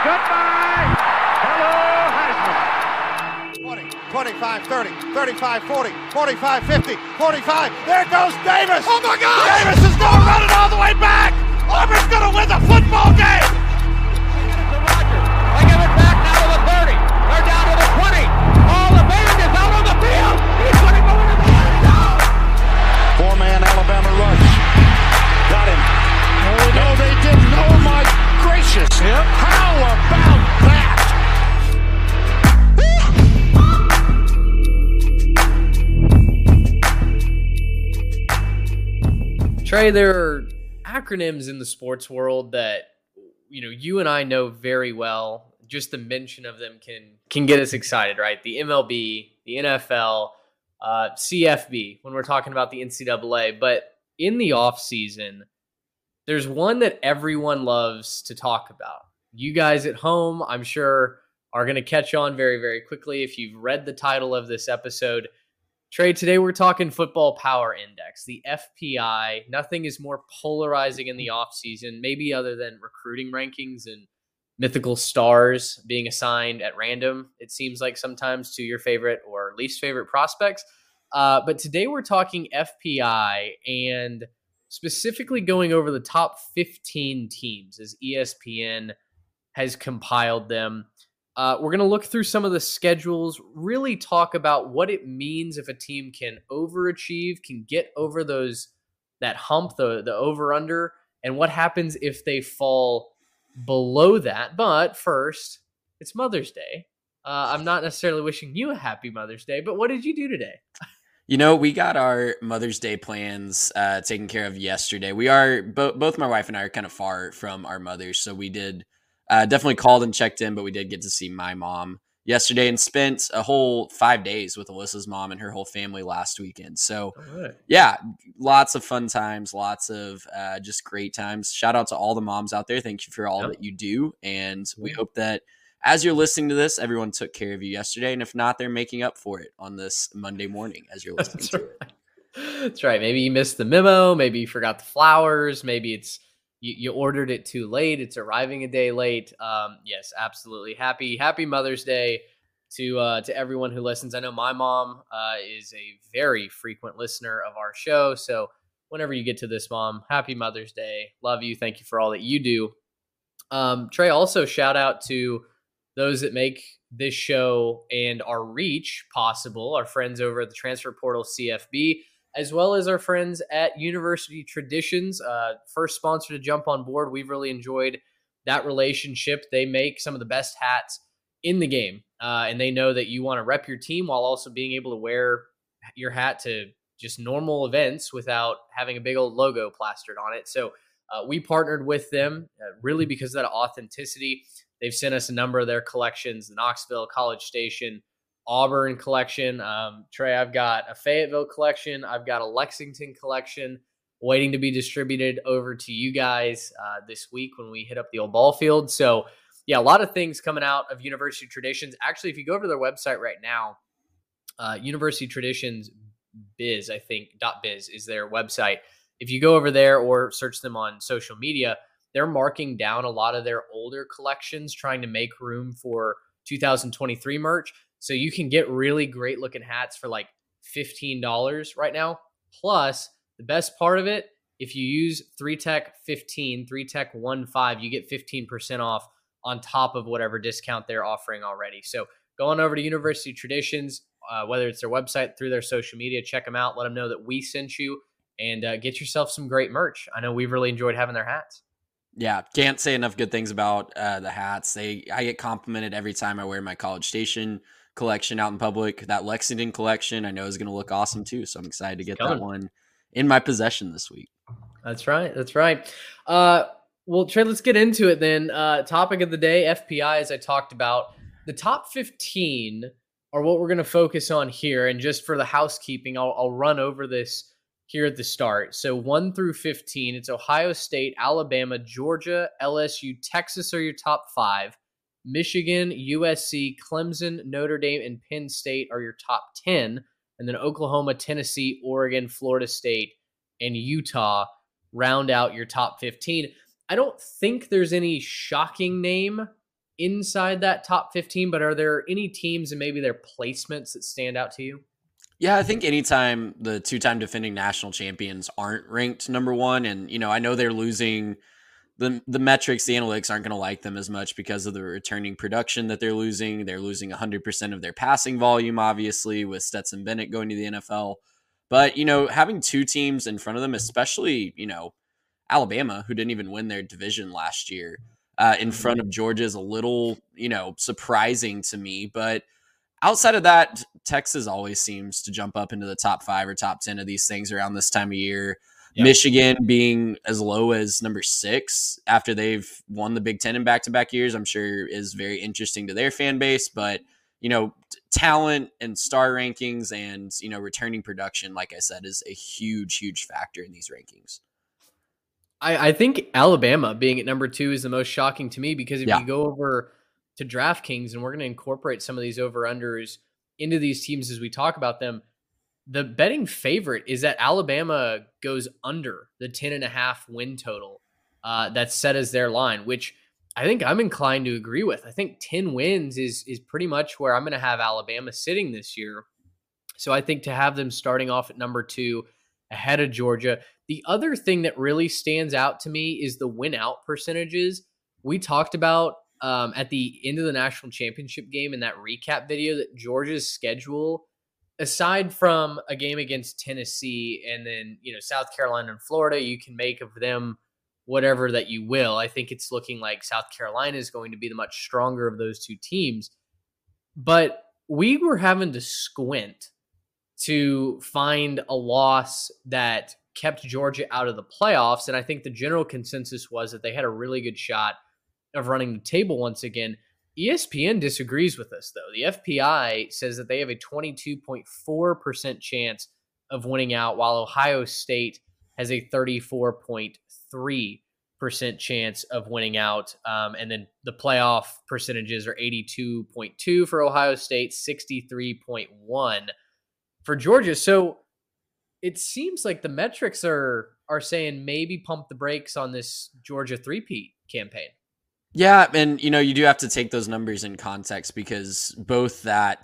Goodbye. Hello, Heisman. 20, 25, 30, 35, 40, 45, 50, 45. There goes Davis. Oh, my God. Davis is going to run it all the way back. Auburn's going to win the football game. They get it to Rodgers. They give it back now to the 30. They're down to the 20. All the band is out on the field. He's going to go into the end zone. Four-man Alabama rush. Got him. No, they didn't. Oh, my gracious. Yep. How about that? Trey, there are acronyms in the sports world that you and I know very well. Just the mention of them can get us excited, right? The MLB, the NFL, CFB, when we're talking about the NCAA. But in the off season, there's one that everyone loves to talk about. You guys at home, I'm sure, are going to catch on very, very quickly if you've read the title of this episode. Trey, today we're talking Football Power Index, the FPI. Nothing is more polarizing in the offseason, maybe other than recruiting rankings and mythical stars being assigned at random, it seems like sometimes, to your favorite or least favorite prospects. But today we're talking FPI and specifically going over the top 15 teams as ESPN has compiled them. We're going to look through some of the schedules, really talk about what it means if a team can overachieve, can get over that hump, the over-under, and what happens if they fall below that. But first, it's Mother's Day. I'm not necessarily wishing you a happy Mother's Day, but what did you do today? We got our Mother's Day plans taken care of yesterday. We are, both my wife and I are kind of far from our mothers, so we did definitely called and checked in, but we did get to see my mom yesterday and spent a whole 5 days with Alyssa's mom and her whole family last weekend. So, yeah, lots of fun times, lots of just great times. Shout out to all the moms out there. Thank you for all that you do. And we hope that as you're listening to this, everyone took care of you yesterday. And if not, they're making up for it on this Monday morning as you're listening to it. That's right. Maybe you missed the memo. Maybe you forgot the flowers. Maybe it's you ordered it too late. It's arriving a day late. Yes, absolutely. Happy Mother's Day to everyone who listens. I know my mom is a very frequent listener of our show. So whenever you get to this, Mom, happy Mother's Day. Love you. Thank you for all that you do. Trey, also shout out to those that make this show and our reach possible, our friends over at the Transfer Portal CFB, as well as our friends at University Traditions, first sponsor to jump on board. We've really enjoyed that relationship. They make some of the best hats in the game, and they know that you want to rep your team while also being able to wear your hat to just normal events without having a big old logo plastered on it. So we partnered with them really because of that authenticity. They've sent us a number of their collections, the Knoxville, College Station, Auburn collection. Trey, I've got a Fayetteville collection. I've got a Lexington collection waiting to be distributed over to you guys this week when we hit up the old ball field. So yeah, a lot of things coming out of University Traditions. Actually, if you go over to their website right now, University Traditions Biz, I think, .biz is their website. If you go over there or search them on social media, they're marking down a lot of their older collections, trying to make room for 2023 merch. So you can get really great looking hats for like $15 right now. Plus, the best part of it, if you use 3Tech15, 3Tech15, you get 15% off on top of whatever discount they're offering already. So go on over to University Traditions, whether it's their website, through their social media, check them out. Let them know that we sent you, and get yourself some great merch. I know we've really enjoyed having their hats. Yeah, can't say enough good things about the hats. I get complimented every time I wear my College Station collection out in public. That Lexington collection I know is going to look awesome too, so I'm excited to get that one in my possession this week. That's right. Well, Trey, let's get into it then. Topic of the day, FPI, as I talked about. The top 15 are what we're going to focus on here, and just for the housekeeping, I'll run over this here at the start. So 1 through 15, it's Ohio State, Alabama, Georgia, LSU, Texas are your top 5. Michigan, USC, Clemson, Notre Dame, and Penn State are your top 10. And then Oklahoma, Tennessee, Oregon, Florida State, and Utah round out your top 15. I don't think there's any shocking name inside that top 15, but are there any teams and maybe their placements that stand out to you? Yeah, I think anytime the two-time defending national champions aren't ranked number one, and I know they're losing the metrics, the analytics aren't going to like them as much because of the returning production that they're losing. They're losing 100% of their passing volume, obviously, with Stetson Bennett going to the NFL. But, having two teams in front of them, especially, Alabama, who didn't even win their division last year, in front of Georgia is a little, surprising to me. But outside of that, Texas always seems to jump up into the top 5 or top 10 of these things around this time of year. Yep. Michigan being as low as number 6 after they've won the Big Ten in back-to-back years, I'm sure is very interesting to their fan base. But, talent and star rankings and, returning production, like I said, is a huge, huge factor in these rankings. I think Alabama being at number 2 is the most shocking to me because if you go over to DraftKings, and we're going to incorporate some of these over-unders into these teams as we talk about them, the betting favorite is that Alabama goes under the 10.5 win total that's set as their line, which I think I'm inclined to agree with. I think 10 wins is pretty much where I'm going to have Alabama sitting this year. So I think to have them starting off at number 2 ahead of Georgia. The other thing that really stands out to me is the win out percentages. We talked about at the end of the national championship game in that recap video that Georgia's schedule, aside from a game against Tennessee and then, South Carolina and Florida, you can make of them whatever that you will. I think it's looking like South Carolina is going to be the much stronger of those two teams. But we were having to squint to find a loss that kept Georgia out of the playoffs. And I think the general consensus was that they had a really good shot of running the table once again. ESPN disagrees with us, though. The FPI says that they have a 22.4% chance of winning out, while Ohio State has a 34.3% chance of winning out. And then the playoff percentages are 82.2 for Ohio State, 63.1 for Georgia. So it seems like the metrics are saying maybe pump the brakes on this Georgia three-peat campaign. Yeah, and you do have to take those numbers in context because both that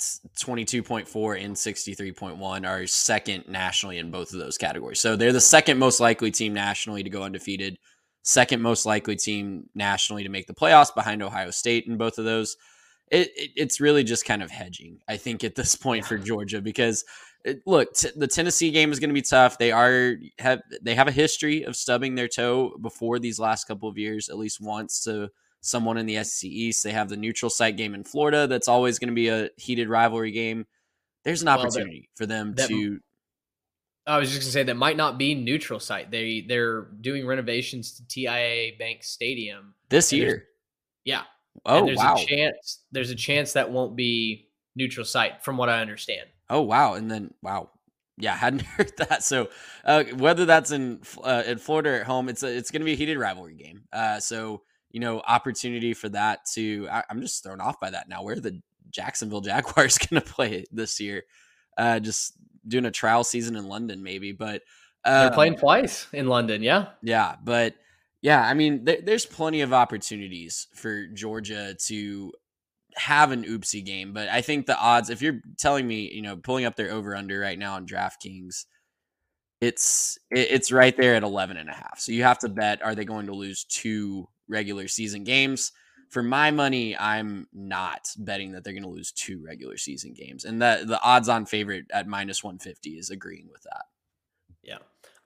22.4 and 63.1 are second nationally in both of those categories. So they're the second most likely team nationally to go undefeated, second most likely team nationally to make the playoffs behind Ohio State in both of those. It's really just kind of hedging, I think, at this point for Georgia because the Tennessee game is going to be tough. They have a history of stubbing their toe before these last couple of years, at least once to someone in the SEC East. They have the neutral site game in Florida. That's always going to be a heated rivalry game. There's an opportunity for them to. I was just going to say that might not be neutral site. They're doing renovations to TIAA Bank Stadium this year. Yeah. Oh, wow. There's a chance that won't be neutral site from what I understand. Oh, wow. And then, wow. Yeah, hadn't heard that. So whether that's in Florida or at home, it's going to be a heated rivalry game. So, opportunity for that to, I'm just thrown off by that now. Where are the Jacksonville Jaguars going to play this year? Just doing a trial season in London, maybe. But they're playing twice in London. Yeah. Yeah. But yeah, I mean, there's plenty of opportunities for Georgia to have an oopsie game, but I think the odds, if you're telling me, pulling up their over under right now on DraftKings, it's right there at 11.5. So you have to bet, are they going to lose 2 regular season games? For my money, I'm not betting that they're going to lose 2 regular season games. And that the odds on favorite at -150 is agreeing with that. Yeah.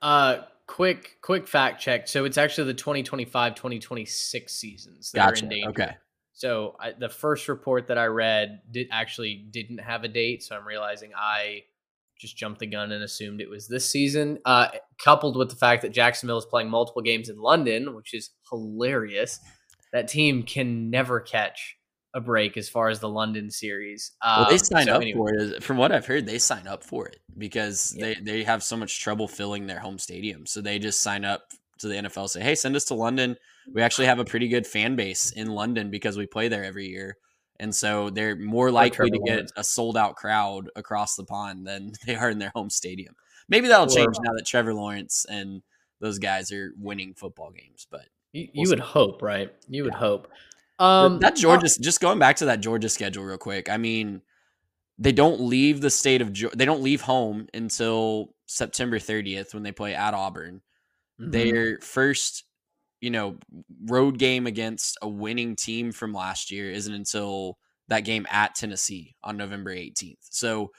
Quick fact check. So it's actually the 2025-2026 seasons that are in danger. Okay. So the first report that I read didn't have a date. So I'm realizing I just jumped the gun and assumed it was this season. Coupled with the fact that Jacksonville is playing multiple games in London, which is hilarious. That team can never catch a break as far as the London series. Well, they sign up for it. From what I've heard, they sign up for it because they have so much trouble filling their home stadium. So they just sign up to the NFL, say, hey, send us to London. We actually have a pretty good fan base in London because we play there every year. And so they're more likely to get a sold out crowd across the pond than they are in their home stadium. Maybe that'll change now that Trevor Lawrence and those guys are winning football games, but you would hope, right? You would hope. That Georgia, just going back to that Georgia schedule real quick. I mean, they don't leave the state of they don't leave home until September 30th when they play at Auburn. Their first, road game against a winning team from last year isn't until that game at Tennessee on November 18th. So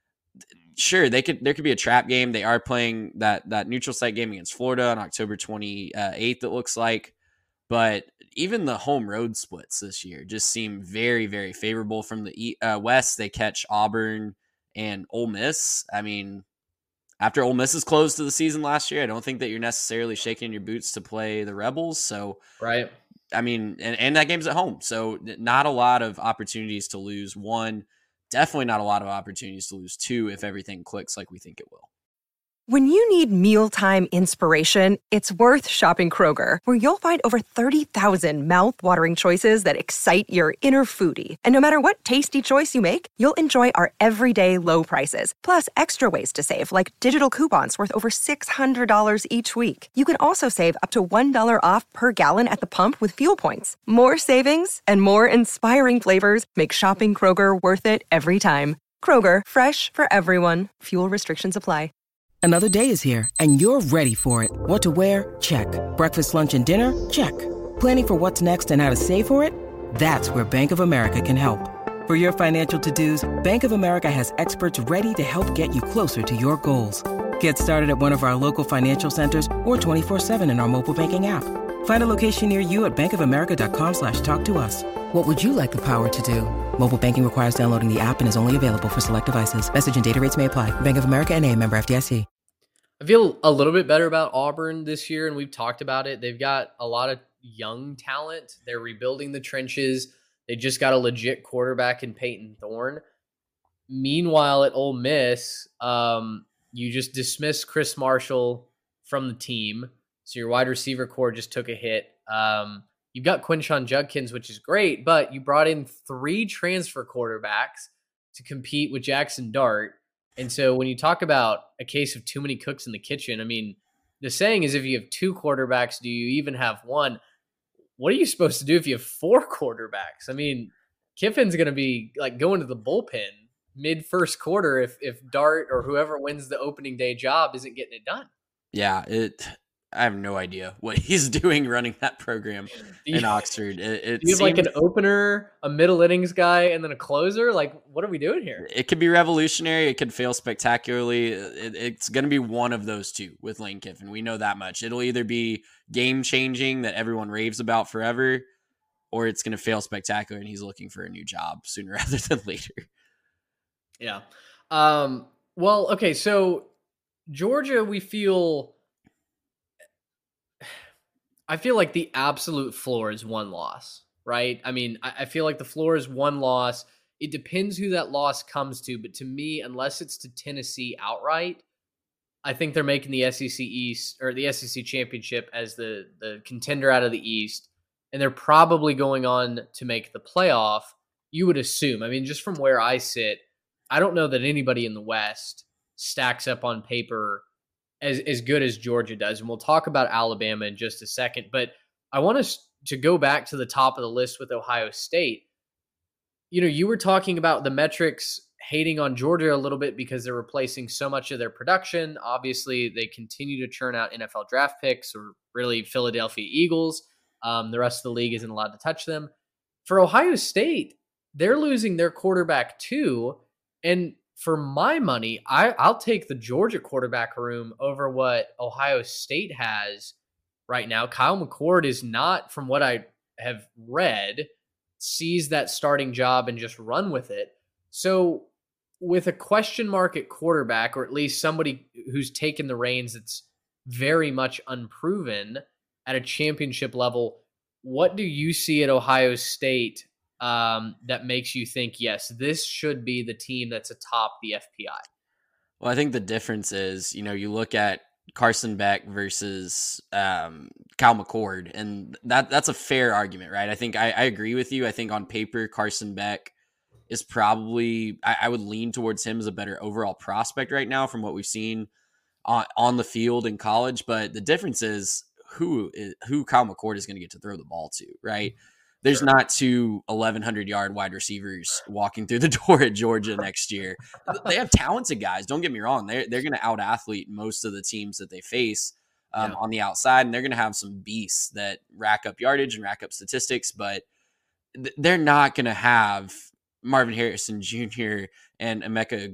sure, there could be a trap game. They are playing that neutral site game against Florida on October 28th, it looks like. But even the home road splits this year just seem very, very favorable. From the West, they catch Auburn and Ole Miss. I mean, after Ole Miss's close to the season last year, I don't think that you're necessarily shaking your boots to play the Rebels. So, right. I mean, and that game's at home. So not a lot of opportunities to lose. One, definitely not a lot of opportunities to lose. Two, if everything clicks like we think it will. When you need mealtime inspiration, it's worth shopping Kroger, where you'll find over 30,000 mouth-watering choices that excite your inner foodie. And no matter what tasty choice you make, you'll enjoy our everyday low prices, plus extra ways to save, like digital coupons worth over $600 each week. You can also save up to $1 off per gallon at the pump with fuel points. More savings and more inspiring flavors make shopping Kroger worth it every time. Kroger, fresh for everyone. Fuel restrictions apply. Another day is here, and you're ready for it. What to wear? Check. Breakfast, lunch, and dinner? Check. Planning for what's next and how to save for it? That's where Bank of America can help. For your financial to-dos, Bank of America has experts ready to help get you closer to your goals. Get started at one of our local financial centers or 24/7 in our mobile banking app. Find a location near you at bankofamerica.com/talktous. What would you like the power to do? Mobile banking requires downloading the app and is only available for select devices. Message and data rates may apply. Bank of America NA, member FDIC. I feel a little bit better about Auburn this year, and we've talked about it. They've got a lot of young talent. They're rebuilding the trenches. They just got a legit quarterback in Peyton Thorne. Meanwhile, at Ole Miss, you just dismissed Chris Marshall from the team, so your wide receiver core just took a hit. You've got Quinshon Judkins, which is great, but you brought in 3 transfer quarterbacks to compete with Jackson Dart. And so when you talk about a case of too many cooks in the kitchen, I mean, the saying is if you have 2 quarterbacks, do you even have one? What are you supposed to do if you have 4 quarterbacks? I mean, Kiffin's going to be like going to the bullpen mid first quarter if Dart or whoever wins the opening day job isn't getting it done. Yeah, I have no idea what he's doing running that program in Oxford. Do you have like an opener, a middle innings guy, and then a closer? Like, what are we doing here? It could be revolutionary. It could fail spectacularly. It's going to be one of those two with Lane Kiffin. We know that much. It'll either be game-changing that everyone raves about forever, or it's going to fail spectacular and he's looking for a new job sooner rather than later. Yeah. Well, okay, so Georgia, I feel like the absolute floor is 1 loss, right? I mean, I feel like the floor is 1 loss. It depends who that loss comes to, but to me, unless it's to Tennessee outright, I think they're making the SEC East or the SEC Championship as the contender out of the East, and they're probably going on to make the playoff, you would assume. I mean, just from where I sit, I don't know that anybody in the West stacks up on paper as good as Georgia does. And we'll talk about Alabama in just a second. But I want us to go back to the top of the list with Ohio State. You know, you were talking about the metrics hating on Georgia a little bit because they're replacing so much of their production. Obviously, they continue to churn out NFL draft picks, or really Philadelphia Eagles. The rest of the league isn't allowed to touch them. For Ohio State, they're losing their quarterback too. And for my money, I'll take the Georgia quarterback room over what Ohio State has right now. Kyle McCord is not, from what I have read, sees that starting job and just run with it. So with a question mark at quarterback, or at least somebody who's taken the reins that's very much unproven at a championship level, what do you see at Ohio State that makes you think, yes, this should be the team that's atop the FPI? Well, I think the difference is, you look at Carson Beck versus Kyle McCord, and that's a fair argument, right? I think I agree with you. I think on paper, Carson Beck is probably, I would lean towards him as a better overall prospect right now from what we've seen on the field in college. But the difference is who Kyle McCord is going to get to throw the ball to, right? there's not two 1,100-yard wide receivers walking through the door at Georgia next year. They have talented guys. Don't get me wrong. They're going to out-athlete most of the teams that they face on the outside, and they're going to have some beasts that rack up yardage and rack up statistics, but they're not going to have Marvin Harrison Jr. and Emeka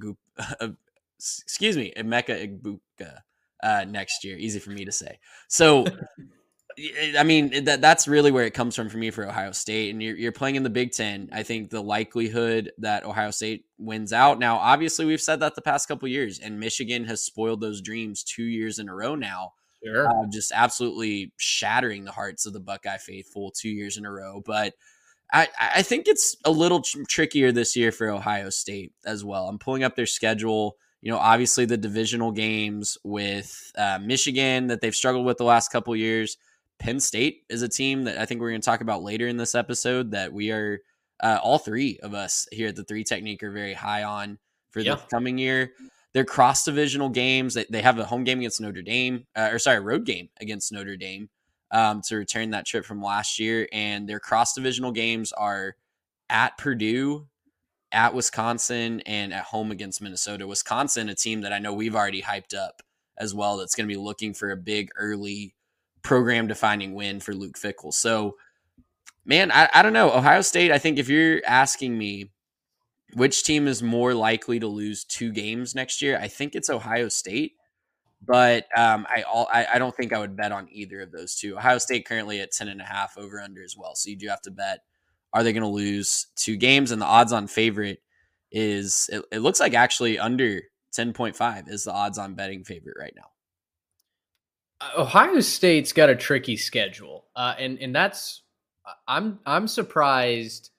Egbuka next year. Easy for me to say. So, I mean, that's really where it comes from for me for Ohio State. And you're playing in the Big Ten. I think the likelihood that Ohio State wins out. Now, obviously, we've said that the past couple of years, and Michigan has spoiled those dreams 2 years in a row now. Sure. Just absolutely shattering the hearts of the Buckeye faithful 2 years in a row. But I think it's a little trickier this year for Ohio State as well. I'm pulling up their schedule. Obviously the divisional games with Michigan that they've struggled with the last couple of years. Penn State is a team that I think we're going to talk about later in this episode that we are, all three of us here at the Three Technique are very high on for the coming year. Their cross-divisional games, they have a home game against Notre Dame, road game against Notre Dame to return that trip from last year. And their cross-divisional games are at Purdue, at Wisconsin, and at home against Minnesota. Wisconsin, a team that I know we've already hyped up as well, that's going to be looking for a big early program-defining win for Luke Fickell. So, man, I don't know. Ohio State, I think if you're asking me which team is more likely to lose 2 games next year, I think it's Ohio State. But I don't think I would bet on either of those two. Ohio State currently at 10.5 over under as well. So you do have to bet, are they going to lose 2 games? And the odds on favorite is, it looks like actually under 10.5 is the odds on betting favorite right now. Ohio State's got a tricky schedule. And that's, I'm surprised.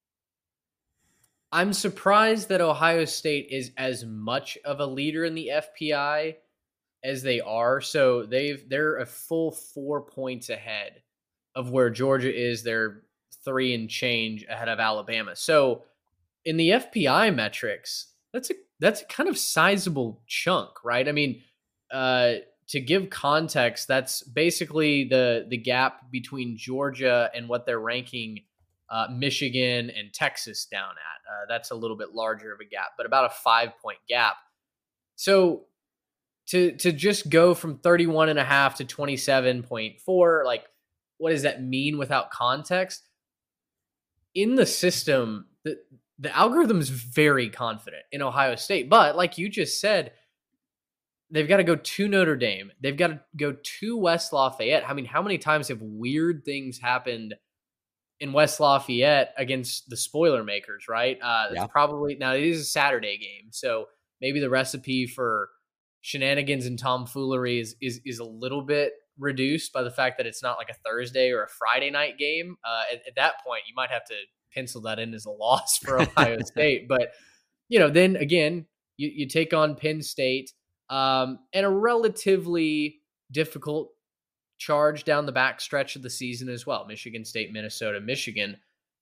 I'm surprised that Ohio State is as much of a leader in the FPI as they are. So they're a full 4 points ahead of where Georgia is. They're 3 and change ahead of Alabama. So in the FPI metrics, that's a kind of sizable chunk, right? I mean, to give context, that's basically the gap between Georgia and what they're ranking Michigan and Texas down at. That's a little bit larger of a gap, but about a 5-point gap. So to just go from 31.5 to 27.4, like, what does that mean without context? In the system, the algorithm is very confident in Ohio State, but like you just said, they've got to go to Notre Dame. They've got to go to West Lafayette. I mean, how many times have weird things happened in West Lafayette against the spoiler makers, right? It's probably, now it is a Saturday game, so maybe the recipe for shenanigans and tomfoolery is a little bit reduced by the fact that it's not like a Thursday or a Friday night game. At that point, you might have to pencil that in as a loss for Ohio State. But, then again, you take on Penn State and a relatively difficult charge down the back stretch of the season as well. Michigan State, Minnesota, Michigan.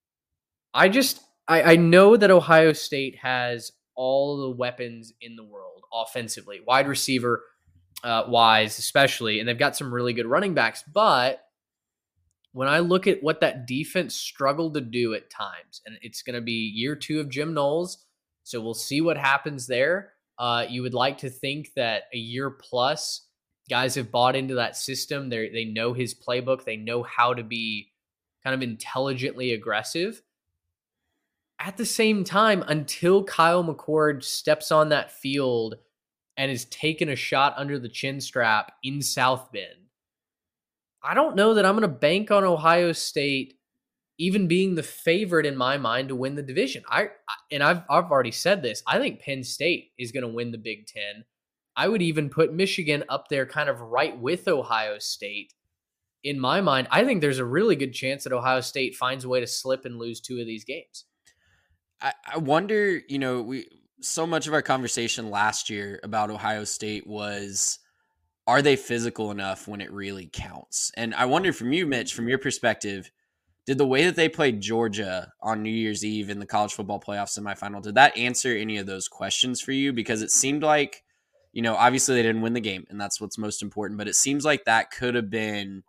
I know that Ohio State has all the weapons in the world offensively, wide receiver wise especially, and they've got some really good running backs. But when I look at what that defense struggled to do at times, and it's going to be year 2 of Jim Knowles, so we'll see what happens there. You would like to think that a year plus, guys have bought into that system. They know his playbook. They know how to be kind of intelligently aggressive. At the same time, until Kyle McCord steps on that field and is taking a shot under the chin strap in South Bend, I don't know that I'm going to bank on Ohio State even being the favorite in my mind to win the division. I've already said this. I think Penn State is going to win the Big Ten. I would even put Michigan up there kind of right with Ohio State. In my mind, I think there's a really good chance that Ohio State finds a way to slip and lose 2 of these games. I wonder, so much of our conversation last year about Ohio State was, are they physical enough when it really counts? And I wonder from you, Mitch, from your perspective, did the way that they played Georgia on New Year's Eve in the college football playoff semifinal, did that answer any of those questions for you? Because it seemed like, obviously they didn't win the game, and that's what's most important, but it seems like that could have been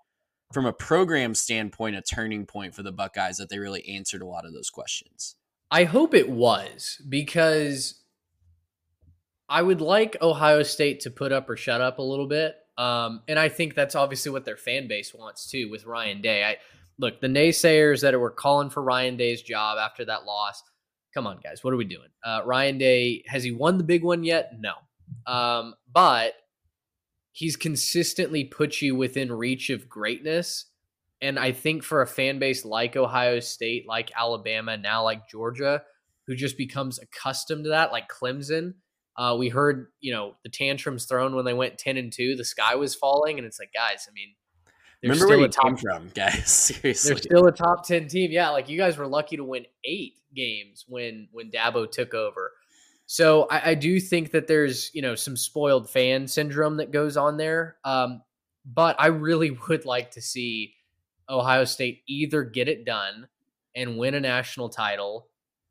from a program standpoint, a turning point for the Buckeyes that they really answered a lot of those questions. I hope it was, because I would like Ohio State to put up or shut up a little bit. And I think that's obviously what their fan base wants too with Ryan Day. Look, the naysayers that were calling for Ryan Day's job after that loss, come on, guys, what are we doing? Ryan Day, has he won the big one yet? No. But he's consistently put you within reach of greatness. And I think for a fan base like Ohio State, like Alabama, now like Georgia, who just becomes accustomed to that, like Clemson, we heard, the tantrums thrown when they went 10-2, the sky was falling. And it's like, guys, I mean, remember where you came from, guys. Seriously. They're still a top 10 team. Yeah, like you guys were lucky to win 8 games when Dabo took over. So I do think that there's, some spoiled fan syndrome that goes on there. But I really would like to see Ohio State either get it done and win a national title,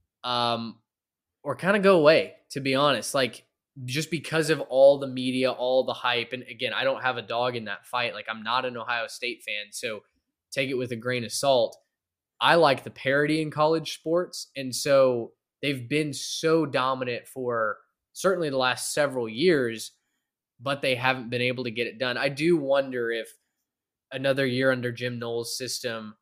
or kind of go away, to be honest. Like, just because of all the media, all the hype. And again, I don't have a dog in that fight. Like, I'm not an Ohio State fan, so take it with a grain of salt. I like the parity in college sports. And so they've been so dominant for certainly the last several years, but they haven't been able to get it done. I do wonder if another year under Jim Knowles' system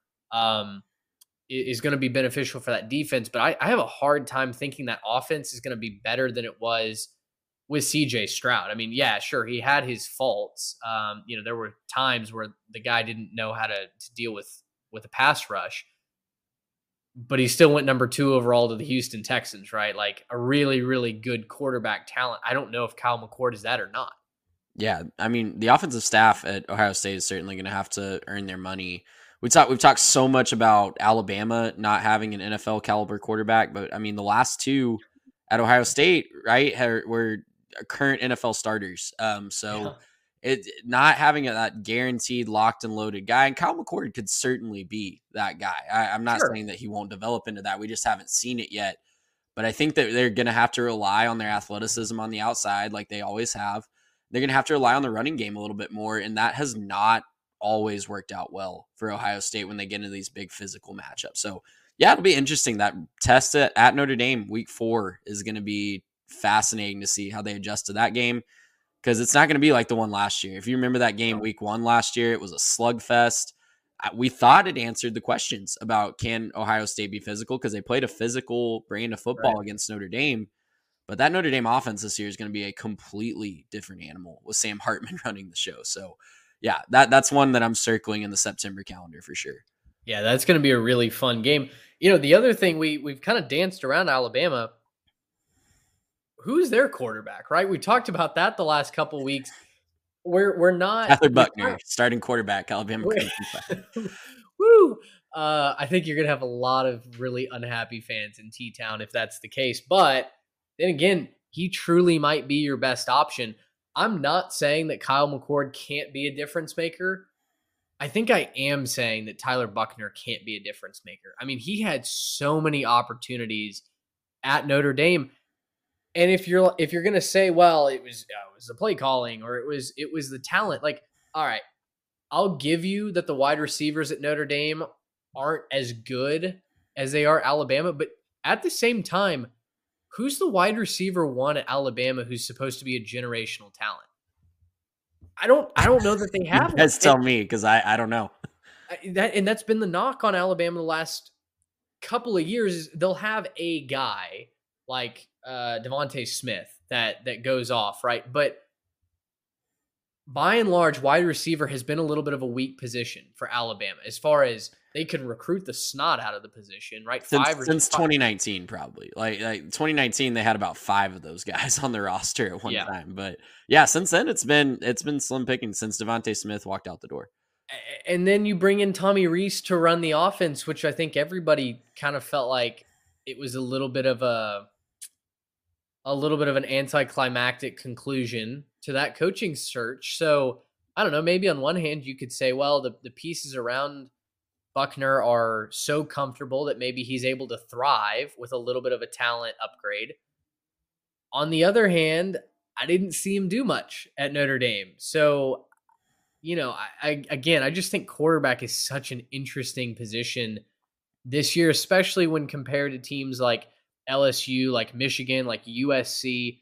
is going to be beneficial for that defense. But I have a hard time thinking that offense is going to be better than it was with CJ Stroud. I mean, yeah, sure, he had his faults. There were times where the guy didn't know how to deal with a pass rush, but he still went number 2 overall to the Houston Texans, right? Like a really, really good quarterback talent. I don't know if Kyle McCord is that or not. Yeah, I mean, the offensive staff at Ohio State is certainly going to have to earn their money. We've talked so much about Alabama not having an NFL caliber quarterback, but I mean, the last 2 at Ohio State, right, were current NFL starters. It not having that guaranteed locked and loaded guy, and Kyle McCord could certainly be that guy. I'm not saying that he won't develop into that. We just haven't seen it yet. But I think that they're going to have to rely on their athleticism on the outside like they always have. They're going to have to rely on the running game a little bit more, and that has not always worked out well for Ohio State when they get into these big physical matchups. So, yeah, it'll be interesting. That test at Notre Dame week 4 is going to be fascinating to see how they adjust to that game, because it's not going to be like the one last year. If you remember that game week 1 last year, it was a slugfest. We thought it answered the questions about can Ohio State be physical, because they played a physical brand of football against Notre Dame. But that Notre Dame offense this year is going to be a completely different animal with Sam Hartman running the show. So, yeah, that's one that I'm circling in the September calendar for sure. Yeah, that's going to be a really fun game. The other thing we've kind of danced around Alabama. Who's their quarterback, right? We talked about that the last couple of weeks. We're not Tyler Buckner, starting quarterback, Alabama. Woo! I think you're going to have a lot of really unhappy fans in T-Town if that's the case. But then again, he truly might be your best option. I'm not saying that Kyle McCord can't be a difference maker. I think I am saying that Tyler Buckner can't be a difference maker. I mean, he had so many opportunities at Notre Dame. And if you're going to say, well, it was the play calling, or it was the talent, like, all right, I'll give you that the wide receivers at Notre Dame aren't as good as they are Alabama, but at the same time, who's the wide receiver 1 at Alabama who's supposed to be a generational talent? I don't know that they have. Let's tell me, because I don't know. That's been the knock on Alabama the last couple of years. Is they'll have a guy like Devontae Smith that goes off, right? But by and large, wide receiver has been a little bit of a weak position for Alabama as far as they can recruit the snot out of the position, right? Since 2019, probably. Like 2019, they had about 5 of those guys on the roster at one time. But yeah, since then it's been slim pickings since Devontae Smith walked out the door. And then you bring in Tommy Rees to run the offense, which I think everybody kind of felt like it was a little bit of an anticlimactic conclusion to that coaching search. So I don't know, maybe on one hand you could say, well, the pieces around Buckner are so comfortable that maybe he's able to thrive with a little bit of a talent upgrade. On the other hand, I didn't see him do much at Notre Dame. So, I just think quarterback is such an interesting position this year, especially when compared to teams like LSU, like Michigan, like USC,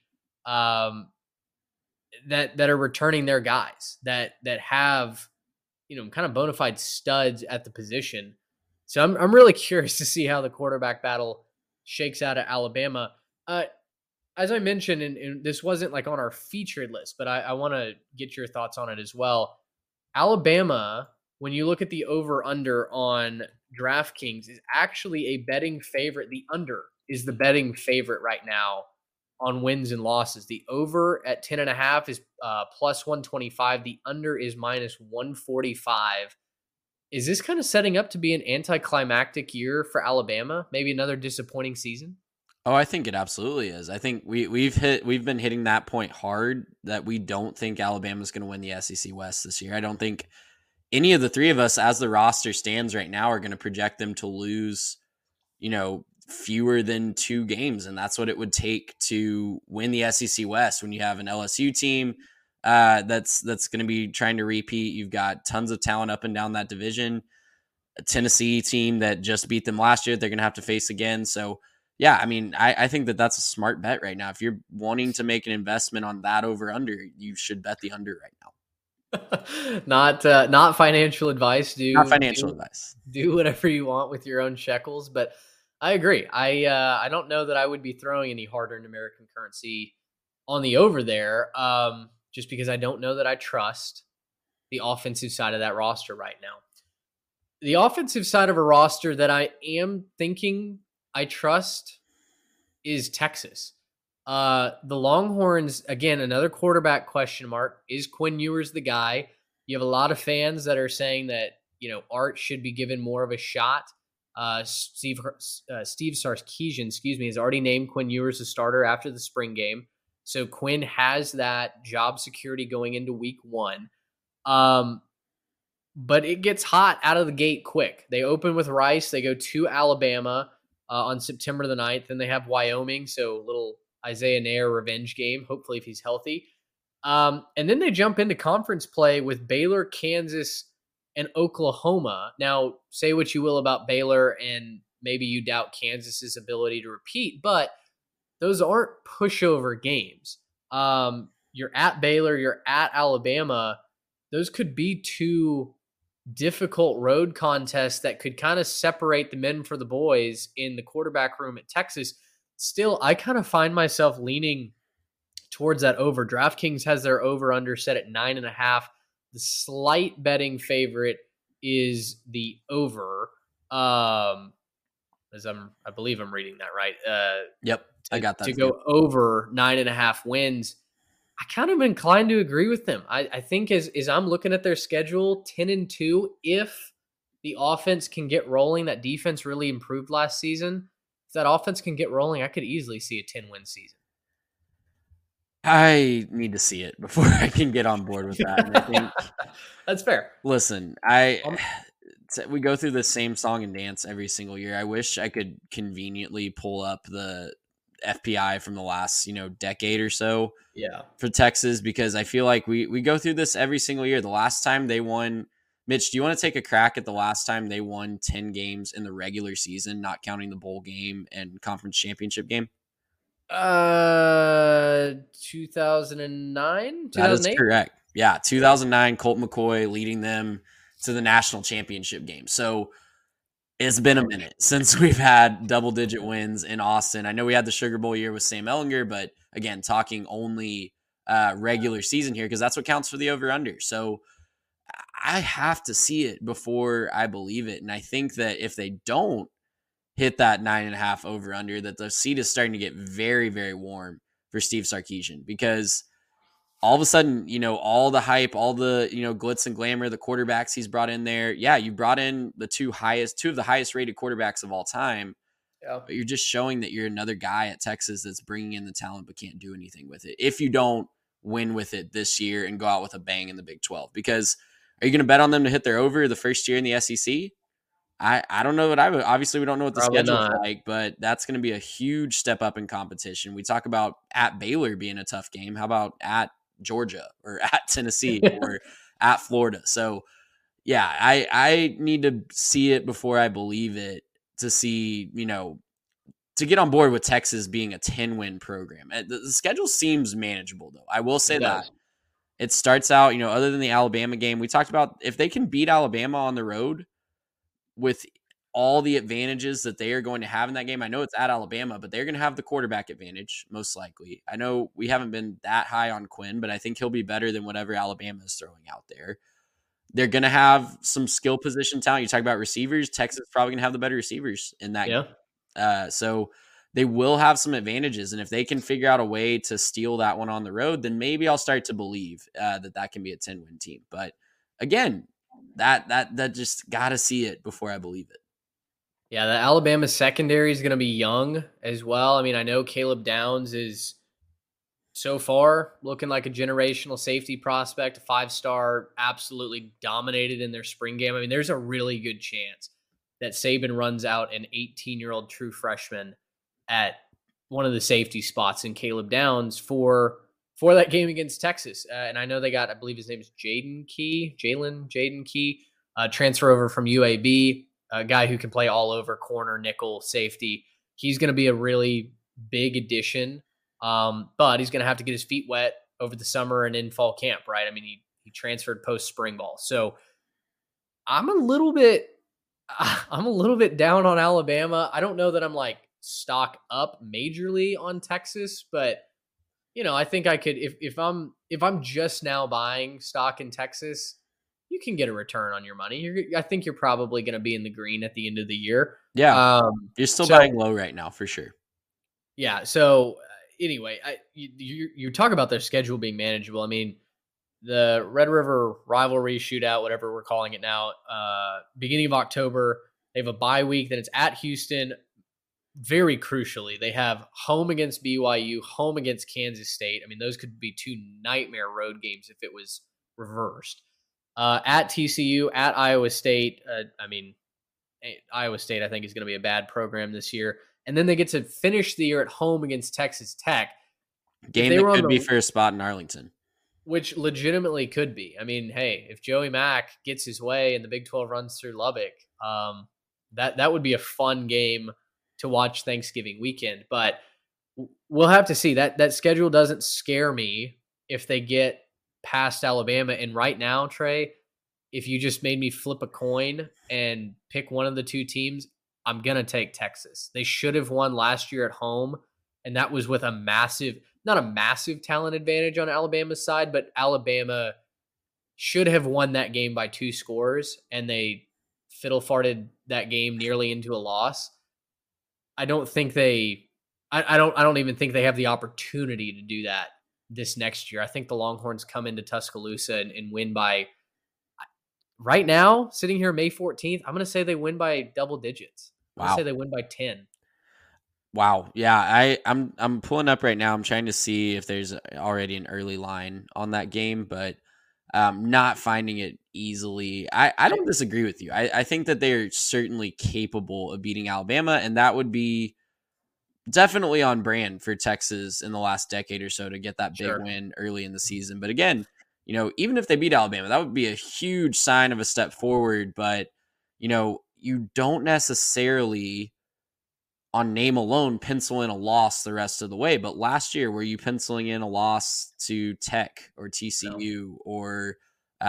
that are returning their guys that have, kind of bona fide studs at the position. So I'm really curious to see how the quarterback battle shakes out at Alabama. As I mentioned, and this wasn't like on our featured list, but I want to get your thoughts on it as well. Alabama, when you look at the over-under on DraftKings, is actually a betting favorite. The under is the betting favorite right now on wins and losses. The over at 10.5 is plus 125. The under is minus 145. Is this kind of setting up to be an anticlimactic year for Alabama? Maybe another disappointing season? Oh, I think it absolutely is. I think we've been hitting that point hard that we don't think Alabama's going to win the SEC West this year. I don't think any of the three of us, as the roster stands right now, are going to project them to lose, fewer than 2 games. And that's what it would take to win the SEC West. When you have an LSU team that's going to be trying to repeat, you've got tons of talent up and down that division. A Tennessee team that just beat them last year, they're going to have to face again. So, yeah, I mean, I think that's a smart bet right now. If you're wanting to make an investment on that over under, you should bet the under right now. Not financial advice. Not financial advice. Do whatever you want with your own shekels, but I agree. I don't know that I would be throwing any hard-earned American currency on the over there, just because I don't know that I trust the offensive side of that roster right now. The offensive side of a roster that I am thinking I trust is Texas. The Longhorns, again, another quarterback question mark. Is Quinn Ewers the guy? You have a lot of fans that are saying that, Art should be given more of a shot. Steve Sarkisian, has already named Quinn Ewers a starter after the spring game. So Quinn has that job security going into week 1. But it gets hot out of the gate quick. They open with Rice. They go to Alabama on September the 9th. Then they have Wyoming. So a little Isaiah Neyor revenge game, hopefully if he's healthy. And then they jump into conference play with Baylor, Kansas, and Oklahoma. Now, say what you will about Baylor, and maybe you doubt Kansas's ability to repeat, but those aren't pushover games. You're at Baylor, you're at Alabama. Those could be 2 difficult road contests that could kind of separate the men for the boys in the quarterback room at Texas. Still, I kind of find myself leaning towards that over. DraftKings has their over-under set at 9.5. The slight betting favorite is the over. I believe I'm reading that right. Yep, I got that. To go over 9.5 wins. I kind of inclined to agree with them. I think as I'm looking at their schedule, 10-2, if the offense can get rolling, that defense really improved last season. If that offense can get rolling, I could easily see a 10-win season. I need to see it before I can get on board with that. And I think that's fair. Listen, we go through the same song and dance every single year. I wish I could conveniently pull up the FPI from the last, decade or so. Yeah. For Texas, because I feel like we go through this every single year. The last time they won, Mitch, do you want to take a crack at the last time they won 10 games in the regular season, not counting the bowl game and conference championship game? 2009? That is correct. Yeah, 2009, Colt McCoy leading them to the national championship game. So it's been a minute since we've had double-digit wins in Austin. I know we had the Sugar Bowl year with Sam Ehlinger, but again, talking only regular season here because that's what counts for the over-under. So I have to see it before I believe it. And I think that if they don't hit that 9.5 over-under, that the seat is starting to get very, very warm for Steve Sarkisian because all of a sudden, all the hype, all the, glitz and glamour, the quarterbacks he's brought in there. Yeah, you brought in the two of the highest rated quarterbacks of all time. Yeah. But you're just showing that you're another guy at Texas that's bringing in the talent but can't do anything with it. If you don't win with it this year and go out with a bang in the Big 12. Because are you going to bet on them to hit their over the first year in the SEC? I don't know what I would. Obviously, we don't know what the schedule is like, but that's going to be a huge step up in competition. We talk about at Baylor being a tough game. How about at Georgia or at Tennessee or at Florida. So yeah, I need to see it before I believe it to see, to get on board with Texas being a 10-win program. The schedule seems manageable, though. I will say that. It starts out, other than the Alabama game, we talked about if they can beat Alabama on the road with all the advantages that they are going to have in that game. I know it's at Alabama, but they're going to have the quarterback advantage, most likely. I know we haven't been that high on Quinn, but I think he'll be better than whatever Alabama is throwing out there. They're going to have some skill position talent. You talk about receivers. Texas is probably going to have the better receivers in that game. So they will have some advantages. And if they can figure out a way to steal that one on the road, then maybe I'll start to believe that can be a 10-win team. But again, that just got to see it before I believe it. Yeah, the Alabama secondary is going to be young as well. I mean, I know Caleb Downs is so far looking like a generational safety prospect, a 5-star, absolutely dominated in their spring game. I mean, there's a really good chance that Saban runs out an 18-year-old true freshman at one of the safety spots in Caleb Downs for that game against Texas. And I know they got, I believe his name is Jaden Key, transfer over from UAB, a guy who can play all over, corner, nickel, safety. He's going to be a really big addition, but he's going to have to get his feet wet over the summer and in fall camp, right? I mean, he transferred post-spring ball. So I'm a little bit down on Alabama. I don't know that I'm like stock up majorly on Texas, but I think I could, if I'm just now buying stock in Texas, you can get a return on your money. I think you're probably going to be in the green at the end of the year. Yeah. You're still buying low right now for sure. Yeah. So anyway, you talk about their schedule being manageable. I mean, the Red River rivalry shootout, whatever we're calling it now, beginning of October, they have a bye week. Then it's at Houston. Very crucially, they have home against BYU, home against Kansas State. I mean, those could be two nightmare road games if it was reversed. At TCU, at Iowa State. Iowa State, I think, is going to be a bad program this year. And then they get to finish the year at home against Texas Tech. Game that could be for a spot in Arlington. Which legitimately could be. I mean, hey, if Joey Mack gets his way and the Big 12 runs through Lubbock, that would be a fun game to watch Thanksgiving weekend. But we'll have to see. That schedule doesn't scare me if they get past Alabama. And right now, Trey, if you just made me flip a coin and pick one of the two teams, I'm going to take Texas. They should have won last year at home, and that was with not a massive talent advantage on Alabama's side, but Alabama should have won that game by 2 scores, and they fiddle-farted that game nearly into a loss. I don't even think they have the opportunity to do that this next year. I think the Longhorns come into Tuscaloosa and win by, right now, sitting here May 14th, I'm going to say they win by double digits. I'm going to say they win by 10. Wow. Yeah, I'm pulling up right now. I'm trying to see if there's already an early line on that game, but not finding it easily. I don't disagree with you. I think that they're certainly capable of beating Alabama, and that would be definitely on brand for Texas in the last decade or so to get that big win early in the season. But again, even if they beat Alabama, that would be a huge sign of a step forward. But, you don't necessarily on name alone pencil in a loss the rest of the way. But last year, were you penciling in a loss to Tech or TCU or,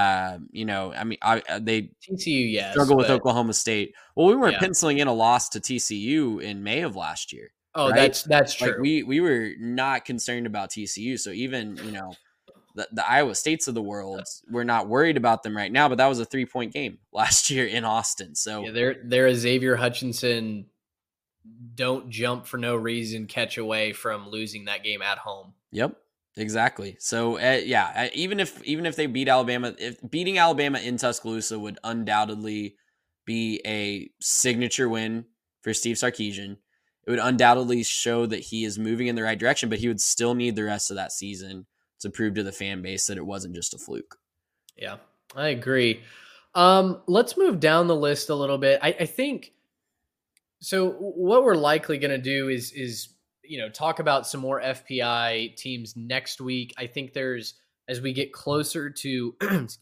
TCU, yes, struggle with Oklahoma State. Well, we weren't penciling in a loss to TCU in May of last year. Oh, right? that's true. Like we were not concerned about TCU. So even, the Iowa States of the world, we're not worried about them right now, but that was a 3-point game last year in Austin. So yeah, they're a Xavier Hutchinson don't jump for no reason catch away from losing that game at home. Yep, exactly. So even if they beat Alabama, if beating Alabama in Tuscaloosa would undoubtedly be a signature win for Steve Sarkisian. It would undoubtedly show that he is moving in the right direction, but he would still need the rest of that season to prove to the fan base that it wasn't just a fluke. Yeah, I agree. Let's move down the list a little bit. I think so. What we're likely going to do is talk about some more FPI teams next week. I think as we get closer to, excuse me,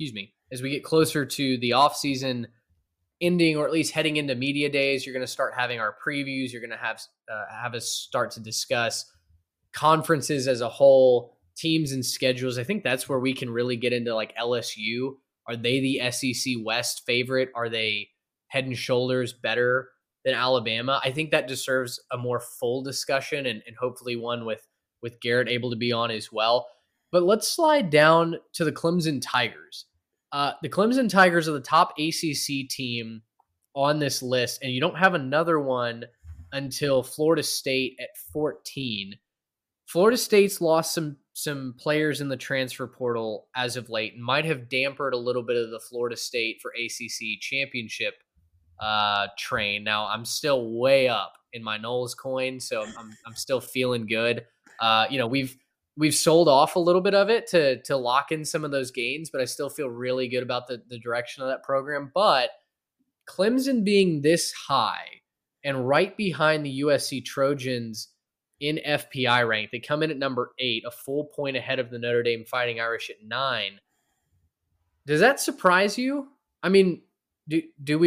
as we get closer to the offseason ending, or at least heading into media days, you're going to start having our previews. You're going to have us start to discuss conferences as a whole, teams and schedules. I think that's where we can really get into like LSU. Are they the SEC West favorite? Are they head and shoulders better than Alabama? I think that deserves a more full discussion, and hopefully one with Garrett able to be on as well. But let's slide down to the Clemson Tigers. The Clemson Tigers are the top ACC team on this list, and you don't have another one until Florida State at 14. Florida State's lost some players in the transfer portal as of late, and might have dampened a little bit of the Florida State for ACC championship train. Now, I'm still way up in my Knowles coin, so I'm still feeling good. We've sold off a little bit of it to lock in some of those gains, but I still feel really good about the direction of that program. But Clemson being this high and right behind the USC Trojans in FPI rank, they come in at number 8, a full point ahead of the Notre Dame Fighting Irish at 9. Does that surprise you? I mean, are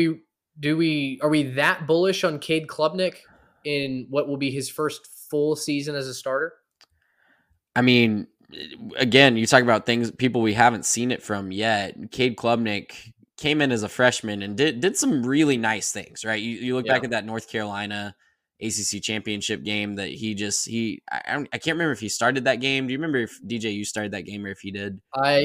we that bullish on Cade Klubnik in what will be his first full season as a starter? I mean, again, you talk about people we haven't seen it from yet. Cade Klubnik came in as a freshman and did some really nice things, right? You look back at that North Carolina ACC championship game that I can't remember if he started that game. Do you remember if DJ, you started that game, or if he did?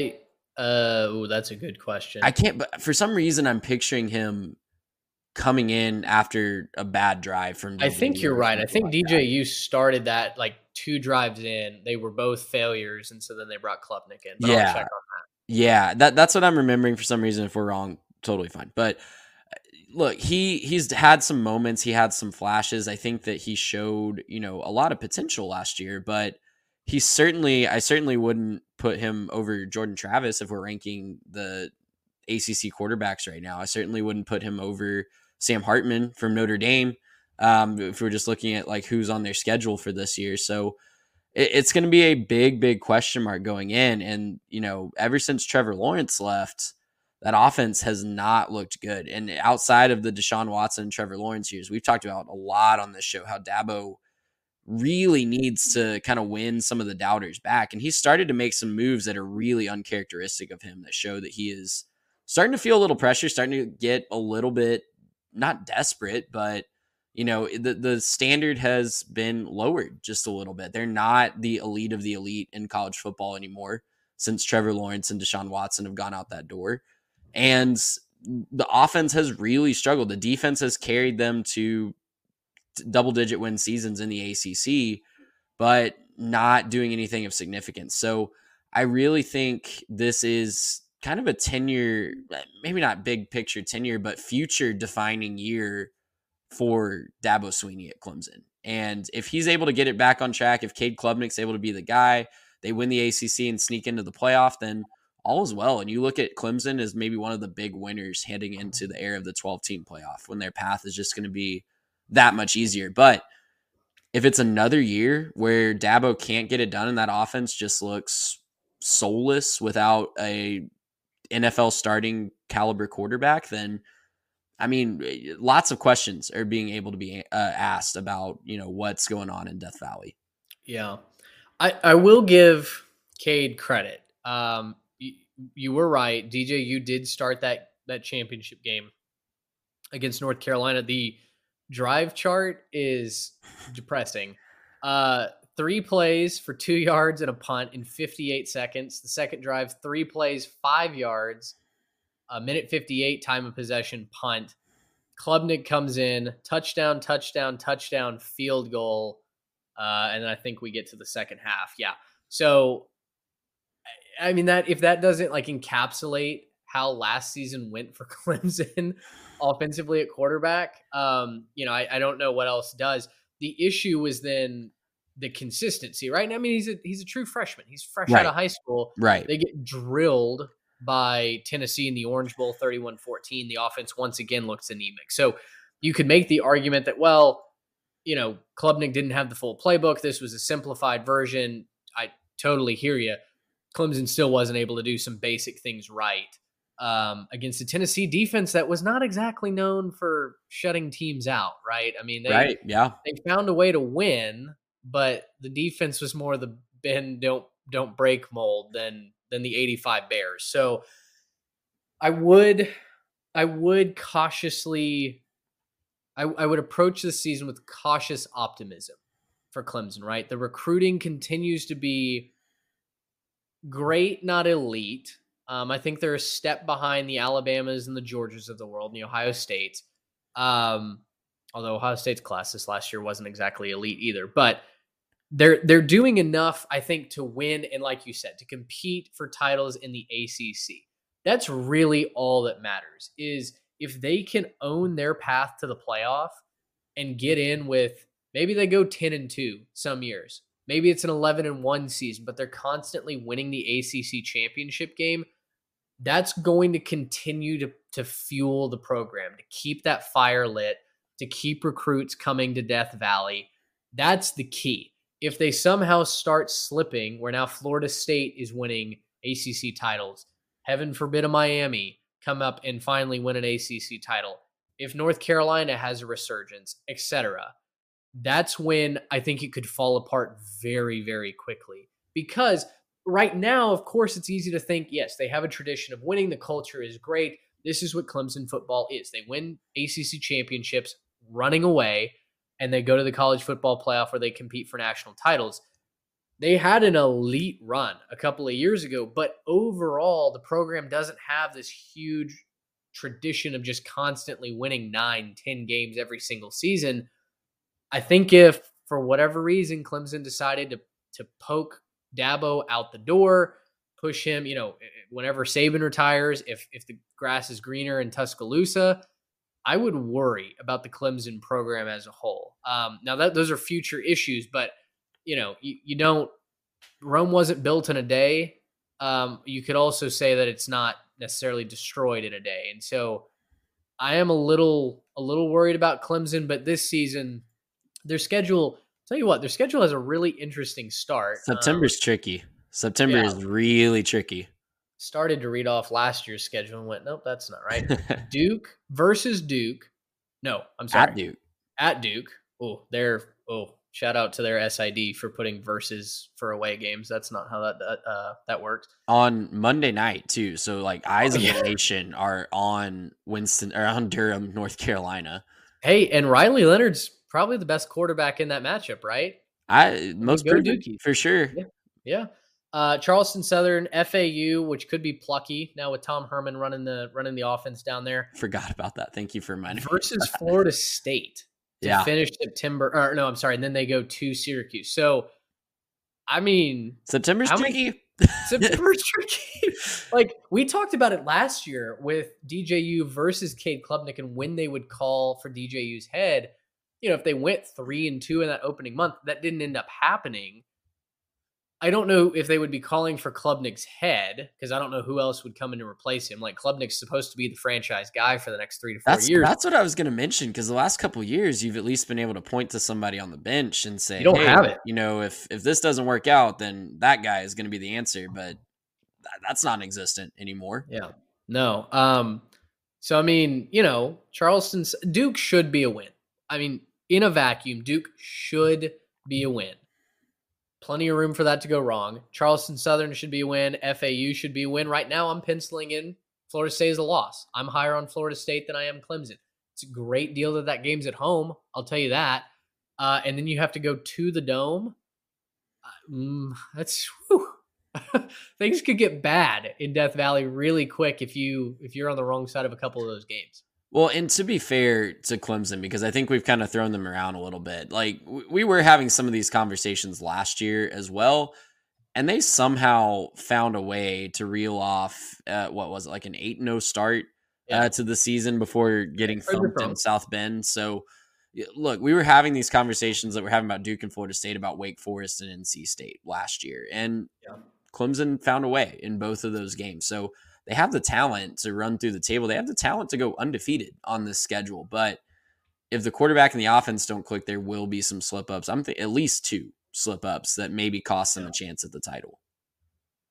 That's a good question. I can't, but for some reason I'm picturing him coming in after a bad drive from DJU. I think you're right. I think DJU started that like 2 drives in. They were both failures, and so then they brought Klubnik in. But I'll check on that. Yeah, that's what I'm remembering. For some reason, if we're wrong, totally fine. But look, he's had some moments. He had some flashes. I think that he showed, a lot of potential last year, but I certainly wouldn't put him over Jordan Travis if we're ranking the ACC quarterbacks right now. I certainly wouldn't put him over Sam Hartman from Notre Dame if we're just looking at like who's on their schedule for this year. So it's going to be a big, big question mark going in. And, ever since Trevor Lawrence left, that offense has not looked good. And outside of the Deshaun Watson and Trevor Lawrence years, we've talked about a lot on this show how Dabo really needs to kind of win some of the doubters back. And he's started to make some moves that are really uncharacteristic of him that show that he is starting to feel a little pressure, starting to get a little bit, not desperate, but, the standard has been lowered just a little bit. They're not the elite of the elite in college football anymore since Trevor Lawrence and Deshaun Watson have gone out that door. And the offense has really struggled. The defense has carried them to double-digit win seasons in the ACC, but not doing anything of significance. So I really think this is kind of a tenure, maybe not big picture tenure, but future-defining year for Dabo Swinney at Clemson. And if he's able to get it back on track, if Cade Klubnik's able to be the guy, they win the ACC and sneak into the playoff, then all is well. And you look at Clemson as maybe one of the big winners heading into the era of the 12-team playoff when their path is just going to be that much easier. But if it's another year where Dabo can't get it done and that offense just looks soulless without a NFL starting caliber quarterback, then lots of questions are being able to be asked about, what's going on in Death Valley. Yeah. I will give Cade credit. You were right. DJ, you did start that championship game against North Carolina. The drive chart is depressing. 3 plays for 2 yards and a punt in 58 seconds. The second drive, 3 plays, 5 yards, a minute 58 time of possession, punt. Klubnik comes in, touchdown, field goal. And then I think we get to the second half. Yeah. So, if that doesn't encapsulate how last season went for Clemson offensively at quarterback, I don't know what else does. The issue was then the consistency, right? He's a true freshman. He's fresh out of high school. Right. They get drilled by Tennessee in the Orange Bowl 31-14. The offense once again looks anemic. So you could make the argument that, Klubnik didn't have the full playbook. This was a simplified version. I totally hear you. Clemson still wasn't able to do some basic things right against the Tennessee defense that was not exactly known for shutting teams out, right? I mean, Right. Yeah. they found a way to win, but the defense was more the bend don't break mold than the 85 Bears. So I would cautiously I would approach this season with cautious optimism for Clemson, right? The recruiting continues to be great, not elite. I think they're a step behind the Alabamas and the Georgias of the world, and the Ohio States. Although Ohio State's class this last year wasn't exactly elite either, but they're doing enough, I think, to win and, like you said, to compete for titles in the ACC. That's really all that matters. Is if they can own their path to the playoff and get in with, maybe they go 10-2 some years. Maybe it's an 11-1 season, but they're constantly winning the ACC championship game. That's going to continue to fuel the program, to keep that fire lit, to keep recruits coming to Death Valley. That's the key. If they somehow start slipping, where now Florida State is winning ACC titles, heaven forbid a Miami come up and finally win an ACC title, if North Carolina has a resurgence, etc., that's when I think it could fall apart very, very quickly. Because right now, of course, it's easy to think, yes, they have a tradition of winning. The culture is great. This is what Clemson football is. They win ACC championships running away, and they go to the college football playoff where they compete for national titles. They had an elite run a couple of years ago, but overall, the program doesn't have this huge tradition of just constantly winning 9-10 games every single season. I think if, for whatever reason, Clemson decided to poke Dabo out the door, push him, whenever Saban retires, if the grass is greener in Tuscaloosa, I would worry about the Clemson program as a whole. Now, those are future issues, but you don't. Rome wasn't built in a day. You could also say that it's not necessarily destroyed in a day, and so I am a little worried about Clemson. But this season, their schedule. Tell you what, their schedule has a really interesting start. September's tricky. September is really tricky. Started to read off last year's schedule and went, nope, that's not right. Duke versus Duke. No, I'm sorry. At Duke. Shout out to their SID for putting versus for away games. That's not how that works. On Monday night too. So like eyes of the nation are on Durham, North Carolina. Hey, and Riley Leonard's probably the best quarterback in that matchup, right? Most Dookie for sure. Yeah. Charleston Southern, FAU, which could be plucky now with Tom Herman running the offense down there. Forgot about that. Thank you for reminding me. Versus Florida State to finish September. Or no, I'm sorry. And then they go to Syracuse. So, I mean, September's tricky. September's tricky. Like we talked about it last year with DJU versus Cade Klubnik and when they would call for DJU's head. If they went 3-2 in that opening month, that didn't end up happening. I don't know if they would be calling for Klubnik's head because I don't know who else would come in to replace him. Like Klubnik's supposed to be the franchise guy for the next 3 to 4 years. That's what I was going to mention because the last couple of years, you've at least been able to point to somebody on the bench and say, you don't have it. If this doesn't work out, then that guy is going to be the answer. But that's not existent anymore. Yeah. No. So, I mean, Duke should be a win. I mean, in a vacuum, Duke should be a win. Plenty of room for that to go wrong. Charleston Southern should be a win. FAU should be a win. Right now, I'm penciling in Florida State as a loss. I'm higher on Florida State than I am Clemson. It's a great deal that game's at home. I'll tell you that. And then you have to go to the Dome. Things could get bad in Death Valley really quick if you're on the wrong side of a couple of those games. Well, and to be fair to Clemson, because I think we've kind of thrown them around a little bit. Like we were having some of these conversations last year as well, and they somehow found a way to reel off what was it, like an 8-0 start to the season before getting thumped in South Bend. So, look, we were having these conversations that we're having about Duke and Florida State, about Wake Forest and NC State last year, and Clemson found a way in both of those games. So they have the talent to run through the table. They have the talent to go undefeated on this schedule. But if the quarterback and the offense don't click, there will be some slip-ups. I'm thinking at least 2 slip-ups that maybe cost them a chance at the title.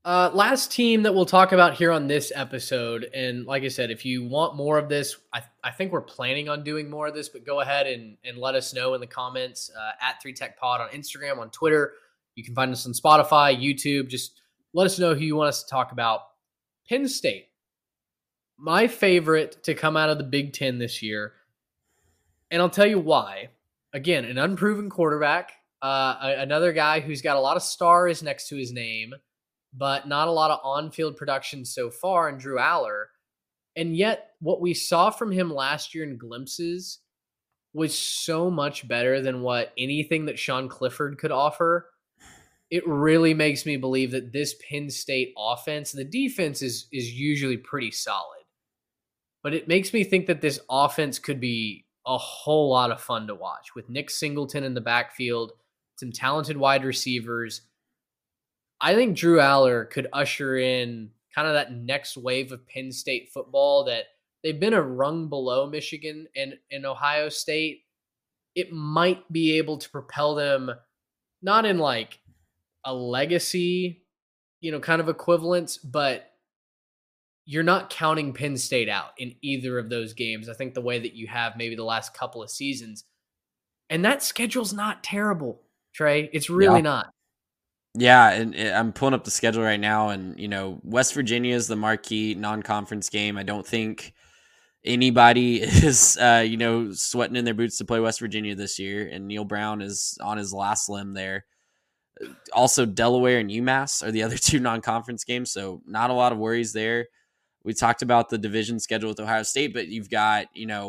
Last team that we'll talk about here on this episode, and like I said, if you want more of this, I think we're planning on doing more of this, but go ahead and let us know in the comments at 3TechPod on Instagram, on Twitter. You can find us on Spotify, YouTube. Just let us know who you want us to talk about. Penn State, my favorite to come out of the Big Ten this year, and I'll tell you why. Again, an unproven quarterback, another guy who's got a lot of stars next to his name, but not a lot of on-field production so far in Drew Aller. And yet, what we saw from him last year in glimpses was so much better than what anything that Sean Clifford could offer. It really makes me believe that this Penn State offense, the defense is usually pretty solid, but it makes me think that this offense could be a whole lot of fun to watch with Nick Singleton in the backfield, some talented wide receivers. I think Drew Aller could usher in kind of that next wave of Penn State football that they've been a rung below Michigan and Ohio State. It might be able to propel them not in like a legacy, kind of equivalence, but you're not counting Penn State out in either of those games. I think the way that you have maybe the last couple of seasons. And that schedule's not terrible, Trey. It's really not. Yeah, and I'm pulling up the schedule right now, and West Virginia is the marquee non-conference game. I don't think anybody is sweating in their boots to play West Virginia this year, and Neil Brown is on his last limb there. Also, Delaware and UMass are the other two non-conference games, so not a lot of worries there. We talked about the division schedule with Ohio State, but you've got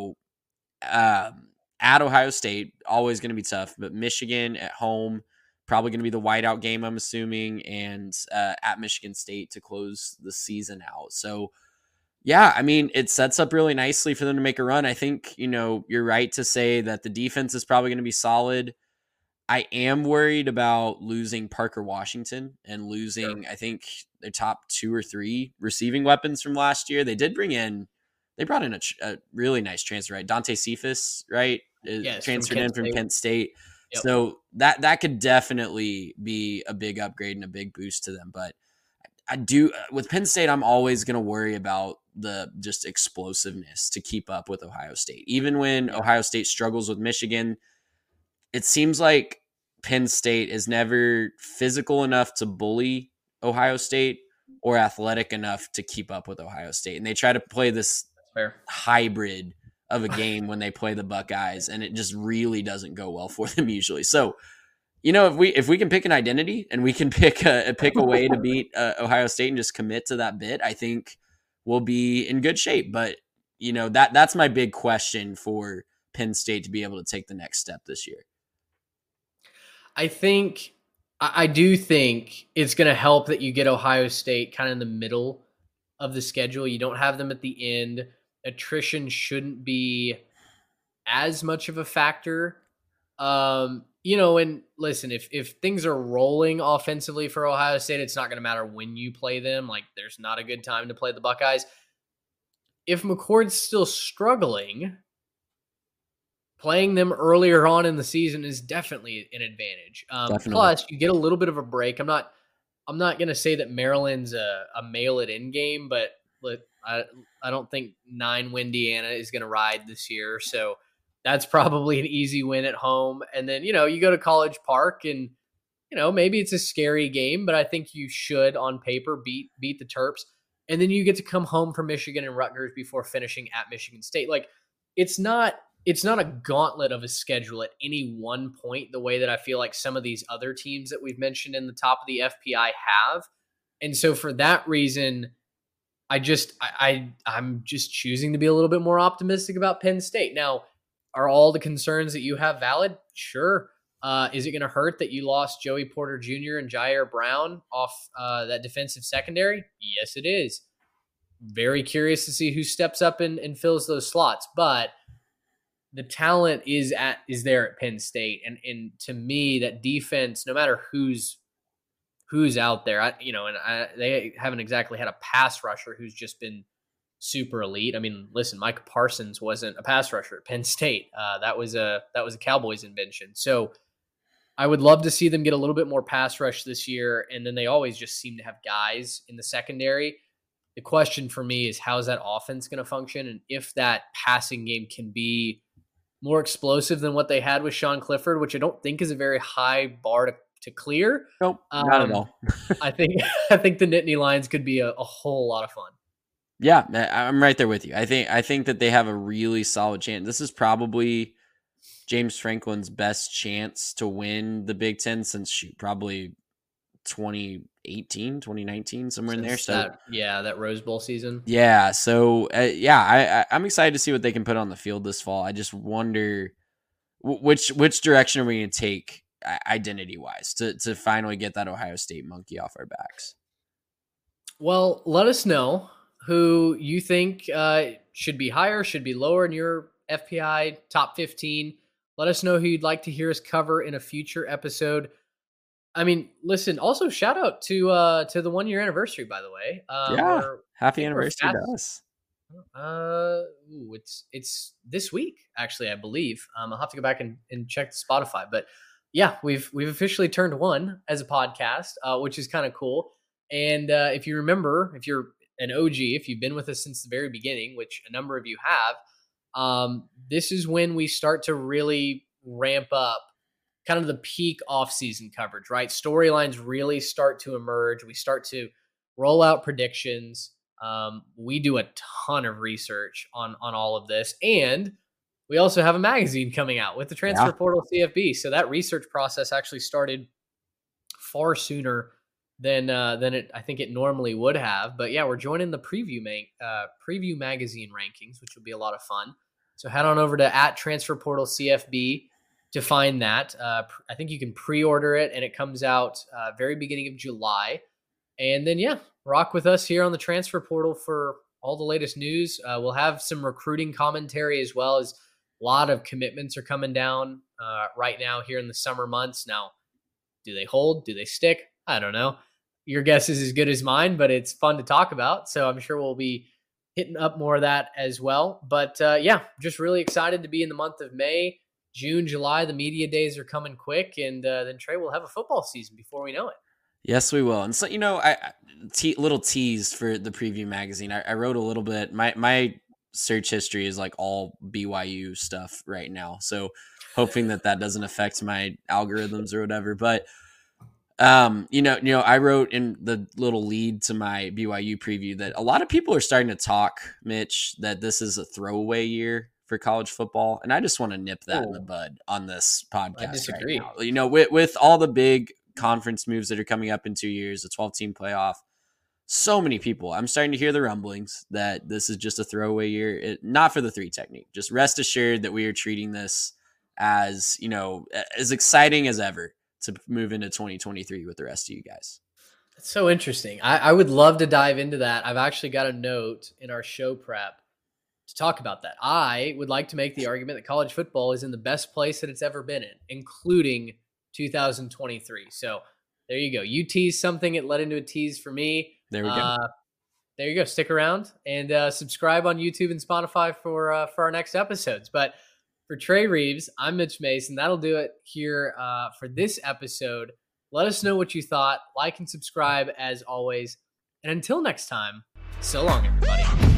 at Ohio State, always going to be tough, but Michigan at home, probably going to be the whiteout game, I'm assuming, and at Michigan State to close the season out. So, yeah, I mean, it sets up really nicely for them to make a run. I think, you're right to say that the defense is probably going to be solid. I am worried about losing Parker Washington and losing, I think, their top 2 or 3 receiving weapons from last year. They brought in a really nice transfer, right? Dante Cephas, right? Yes, transferred in from Kent State. Yep. So that could definitely be a big upgrade and a big boost to them. But I do with Penn State, I'm always going to worry about the just explosiveness to keep up with Ohio State. Even when Ohio State struggles with Michigan, it seems like Penn State is never physical enough to bully Ohio State or athletic enough to keep up with Ohio State. And they try to play this hybrid of a game when they play the Buckeyes, and it just really doesn't go well for them usually. So, if we can pick an identity and we can pick a way to beat Ohio State and just commit to that bit, I think we'll be in good shape. But that's my big question for Penn State to be able to take the next step this year. I do think it's going to help that you get Ohio State kind of in the middle of the schedule. You don't have them at the end. Attrition shouldn't be as much of a factor. And listen, if things are rolling offensively for Ohio State, it's not going to matter when you play them. Like, there's not a good time to play the Buckeyes. If McCord's still struggling, playing them earlier on in the season is definitely an advantage. Plus, you get a little bit of a break. I'm not going to say that Maryland's a mail-it-in game, but I don't think 9-win Indiana is going to ride this year. So that's probably an easy win at home. And then, you go to College Park and, maybe it's a scary game, but I think you should on paper beat the Terps. And then you get to come home from Michigan and Rutgers before finishing at Michigan State. Like, it's not a gauntlet of a schedule at any one point, the way that I feel like some of these other teams that we've mentioned in the top of the FPI have. And so for that reason, I'm just choosing to be a little bit more optimistic about Penn State. Now, are all the concerns that you have valid? Sure. Is it going to hurt that you lost Joey Porter Jr. and Jair Brown off that defensive secondary? Yes, it is. Very curious to see who steps up and fills those slots. But the talent is there at Penn State. And to me, that defense, no matter who's out there, they haven't exactly had a pass rusher who's just been super elite. I mean, listen, Micah Parsons wasn't a pass rusher at Penn State. That was a Cowboys invention. So I would love to see them get a little bit more pass rush this year, and then they always just seem to have guys in the secondary. The question for me is, how's that offense going to function, and if that passing game can be more explosive than what they had with Sean Clifford, which I don't think is a very high bar to clear. Nope, not at all. I think the Nittany Lions could be a whole lot of fun. Yeah, I'm right there with you. I think that they have a really solid chance. This is probably James Franklin's best chance to win the Big Ten since probably 2018, 2019, somewhere in there. So that Rose Bowl season. Yeah. So I'm excited to see what they can put on the field this fall. I just wonder which direction are we going to take identity wise to finally get that Ohio State monkey off our backs. Well, let us know who you think should be higher, should be lower in your FPI top 15. Let us know who you'd like to hear us cover in a future episode. I mean, listen, also shout out to the 1 year anniversary, by the way. Happy anniversary to us. It's this week, actually, I believe. I'll have to go back and check the Spotify, but yeah, we've officially turned 1 as a podcast, which is kind of cool. And if you remember, if you're an OG, if you've been with us since the very beginning, which a number of you have, this is when we start to really ramp up kind of the peak off-season coverage, right? Storylines really start to emerge. We start to roll out predictions. We do a ton of research on all of this. And we also have a magazine coming out with the Transfer Portal CFB. So that research process actually started far sooner than I think it normally would have. But yeah, we're joining the preview magazine rankings, which will be a lot of fun. So head on over to @Transfer Portal CFB to find that. I think you can pre-order it, and it comes out very beginning of July. And then, rock with us here on the Transfer Portal for all the latest news. We'll have some recruiting commentary as well, as a lot of commitments are coming down right now here in the summer months. Now, do they hold? Do they stick? I don't know. Your guess is as good as mine, but it's fun to talk about. So I'm sure we'll be hitting up more of that as well. But just really excited to be in the month of May. June, July, the media days are coming quick, and then Trey will have a football season before we know it. Yes, we will. And so, little tease for the preview magazine. I wrote a little bit. My search history is like all BYU stuff right now, so hoping that doesn't affect my algorithms or whatever. But I wrote in the little lead to my BYU preview that a lot of people are starting to talk, Mitch, that this is a throwaway year for college football, and I just want to nip that in the bud on this podcast. I disagree. Right now. With all the big conference moves that are coming up in 2 years, the 12-team playoff, so many people, I'm starting to hear the rumblings that this is just a throwaway year. Not for the 3 technique. Just rest assured that we are treating this as, as exciting as ever to move into 2023 with the rest of you guys. It's so interesting. I would love to dive into that. I've actually got a note in our show prep to talk about that. I would like to make the argument that college football is in the best place that it's ever been in, including 2023. So there you go. You teased something. It led into a tease for me. There we go. There you go. Stick around and subscribe on YouTube and Spotify for our next episodes. But for Trey Reeves, I'm Mitch Mason. That'll do it here for this episode. Let us know what you thought. Like and subscribe as always. And until next time, so long, everybody.